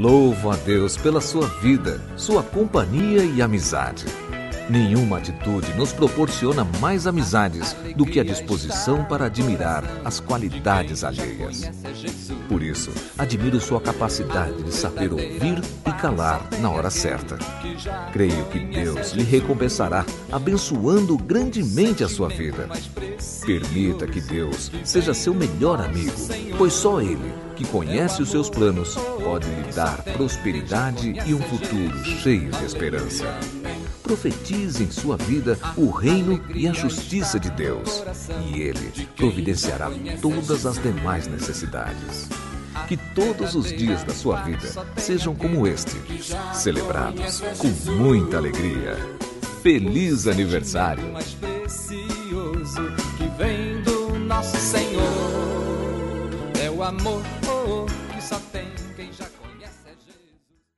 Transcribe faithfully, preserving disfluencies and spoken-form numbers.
Louvo a Deus pela sua vida, sua companhia e amizade. Nenhuma atitude nos proporciona mais amizades do que a disposição para admirar as qualidades alheias. Por isso, admiro sua capacidade de saber ouvir e calar na hora certa. Creio que Deus lhe recompensará, abençoando grandemente a sua vida. Permita que Deus seja seu melhor amigo, pois só Ele, que conhece os seus planos, pode lhe dar prosperidade e um futuro cheio de esperança. Profetize em sua vida o reino e a justiça de Deus, e Ele providenciará todas as demais necessidades. Que todos os dias da sua vida sejam como este, celebrados com muita alegria. Feliz aniversário! Mais precioso que vem do nosso Senhor é o amor que só tem quem já